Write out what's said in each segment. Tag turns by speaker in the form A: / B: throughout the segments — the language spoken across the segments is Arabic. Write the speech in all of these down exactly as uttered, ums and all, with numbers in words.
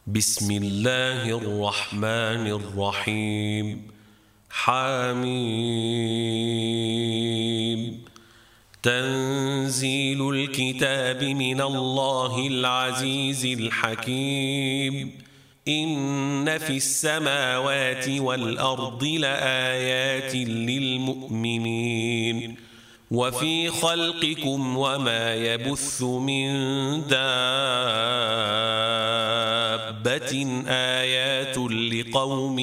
A: بسم الله الرحمن الرحيم. حميم. تنزيل الكتاب من الله العزيز الحكيم. إن في السماوات والأرض لآيات للمؤمنين وفي خلقكم وما يبث من دابة آيات لقوم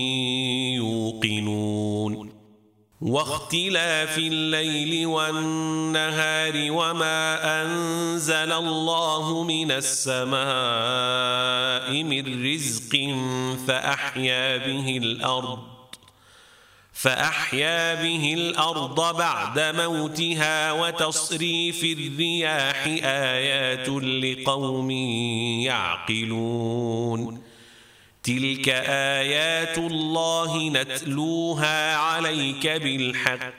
A: يوقنون. واختلاف الليل والنهار وما أنزل الله من السماء من رزق فأحيا به الأرض فأحيا به الأرض بعد موتها وتصريف الرياح آيات لقوم يعقلون. تلك آيات الله نتلوها عليك بالحق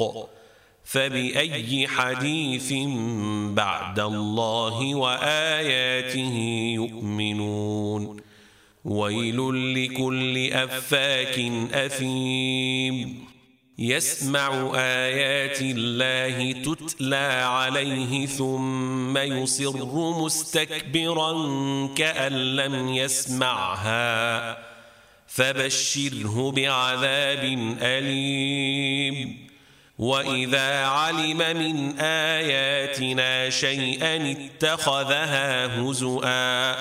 A: فبأي حديث بعد الله وآياته يؤمنون. ويل لكل أفاك أثيم يسمع آيات الله تتلى عليه ثم يصر مستكبرا كأن لم يسمعها فبشره بعذاب أليم. وإذا علم من آياتنا شيئا اتخذها هزؤا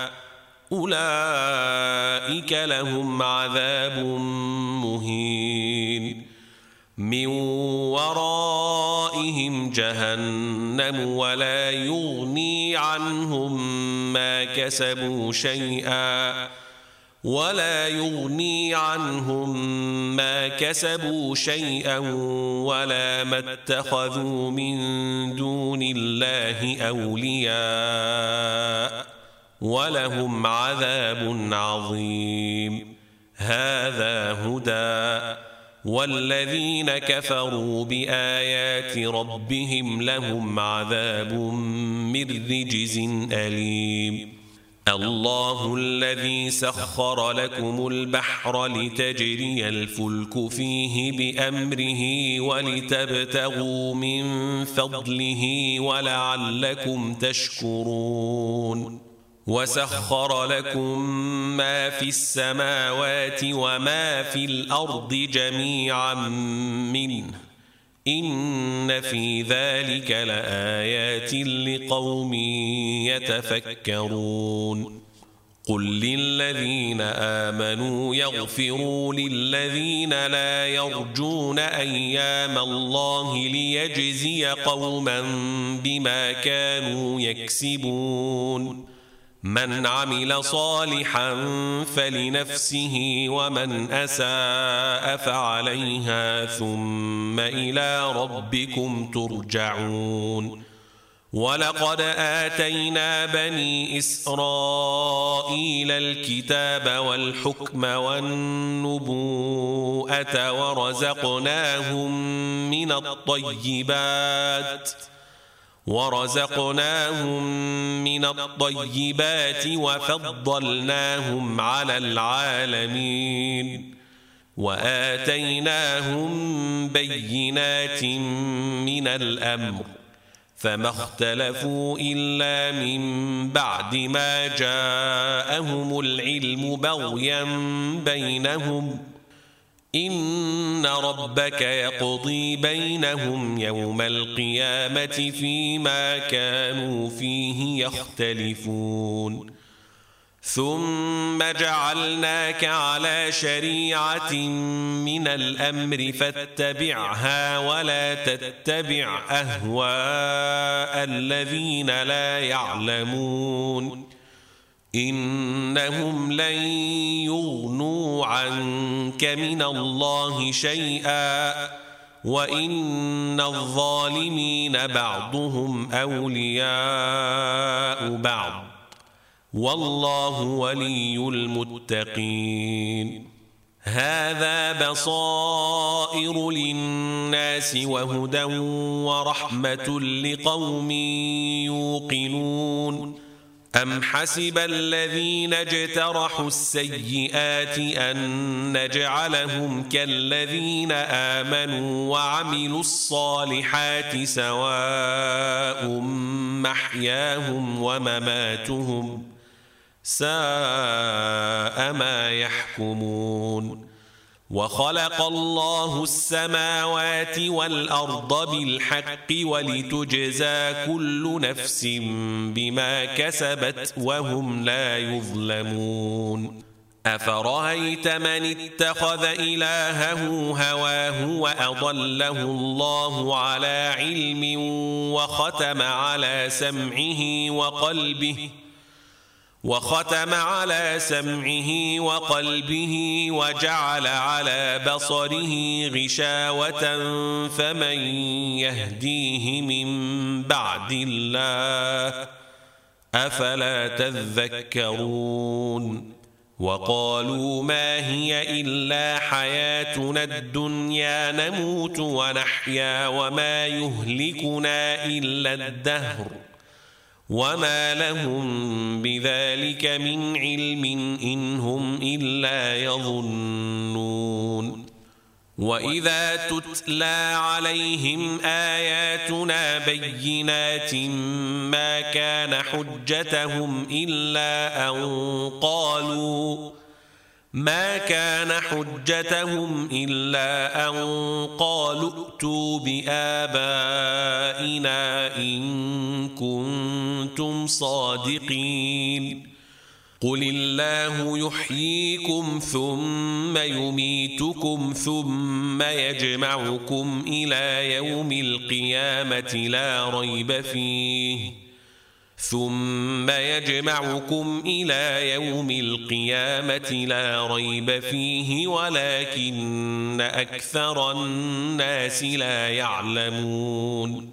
A: أولئك لهم عذاب مهين. من ورائهم جهنم ولا يغني عنهم ما كسبوا شيئا ولا يغني عنهم ما كسبوا شيئا ولا ما اتخذوا من دون الله أولياء ولهم عذاب عظيم. هذا هدى والذين كفروا بآيات ربهم لهم عذاب من رجز أليم. الله الذي سخر لكم البحر لتجري الفلك فيه بأمره ولتبتغوا من فضله ولعلكم تشكرون. وسخر لكم ما في السماوات وما في الأرض جميعا منه إن في ذلك لآيات لقوم يتفكرون. قل للذين آمنوا يغفروا للذين لا يرجون أيام الله ليجزي قوما بما كانوا يكسبون. من عمل صالحا فلنفسه ومن أساء فعليها ثم إلى ربكم ترجعون. ولقد آتينا بني إسرائيل الكتاب والحكم والنبوءة ورزقناهم من الطيبات ورزقناهم من الطيبات وفضلناهم على العالمين وآتيناهم بينات من الأمر فما اختلفوا إلا من بعد ما جاءهم العلم بغيا بينهم إن ربك يقضي بينهم يوم القيامة فيما كانوا فيه يختلفون. ثم جعلناك على شريعة من الأمر فاتبعها ولا تتبع أهواء الذين لا يعلمون إنهم لن يغنوا عنك من الله شيئا وإن الظالمين بعضهم أولياء بعض والله ولي المتقين. هذا بصائر للناس وهدى ورحمة لقوم يوقنون. أم حسب الذين اجترحوا السيئات أن نجعلهم كالذين آمنوا وعملوا الصالحات سواء محياهم ومماتهم ساء ما يحكمون وخلق الله السماوات والأرض بالحق ولتجزى كل نفس بما كسبت وهم لا يظلمون أفرأيت من اتخذ إلهه هواه وأضله الله على علم وختم على سمعه وقلبه وختم على سمعه وقلبه وجعل على بصره غشاوة فمن يهديه من بعد الله أفلا تذكرون وقالوا ما هي إلا حياتنا الدنيا نموت ونحيا وما يهلكنا إلا الدهر وما لهم بذلك من علم إن هم إلا يظنون وإذا تتلى عليهم آياتنا بينات ما كان حجتهم إلا أن قالوا ما كان حجتهم إلا أن قالوا ائتوا بآبائنا إن كنتم صادقين قل الله يحييكم ثم يميتكم ثم يجمعكم إلى يوم القيامة لا ريب فيه ثم يجمعكم إلى يوم القيامة لا ريب فيه ولكن أكثر الناس لا يعلمون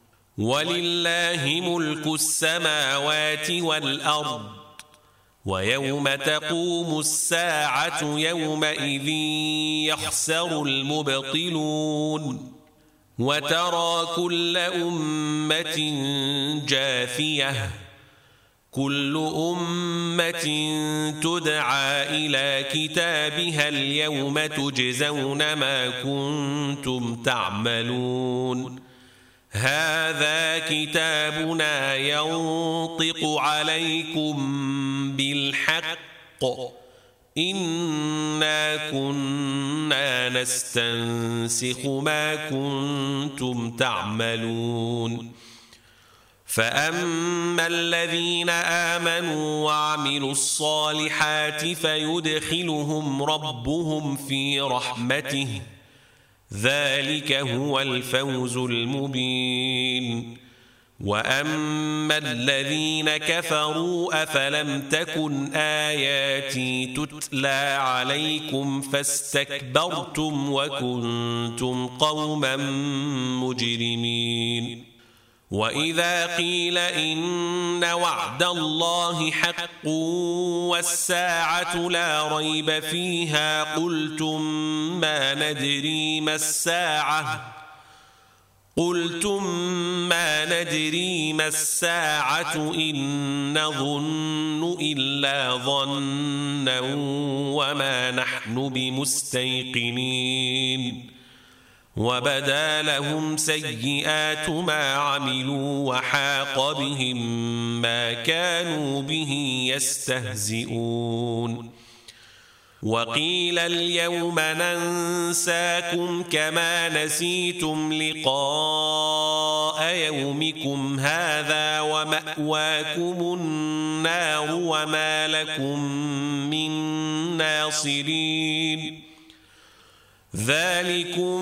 A: ولله ملك السماوات والأرض ويوم تقوم الساعة يومئذ يخسر المبطلون وترى كل أمة جاثية كل أمة تدعى إلى كتابها اليوم تجزون ما كنتم تعملون هذا كتابنا ينطق عليكم بالحق إنا كنا نستنسخ ما كنتم تعملون فأما الذين آمنوا وعملوا الصالحات فيدخلهم ربهم في رحمته ذلك هو الفوز المبين وأما الذين كفروا أفلم تكن آياتي تتلى عليكم فاستكبرتم وكنتم قوما مجرمين وإذا قيل إن وعد الله حق والساعة لا ريب فيها قلتم ما ندري ما الساعة قلتم ما ندري ما الساعة إن نظن إلا ظنا وما نحن بمستيقنين وبدا لهم سيئات ما عملوا وحاق بهم ما كانوا به يستهزئون وقيل اليوم ننساكم كما نسيتم لقاء يومكم هذا ومأواكم النار وما لكم من ناصرين ذلكم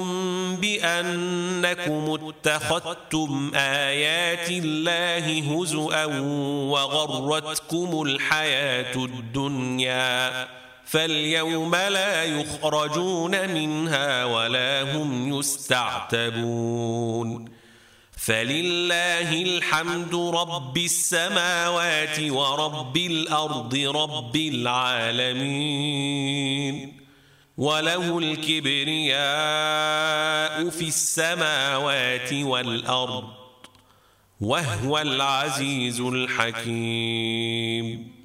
A: بأنكم اتخذتم آيات الله هزؤا وغرتكم الحياة الدنيا فاليوم لا يخرجون منها ولا هم يستعتبون فلله الحمد رب السماوات ورب الأرض رب العالمين وله الكبرياء في السماوات والأرض وهو العزيز الحكيم الرجيم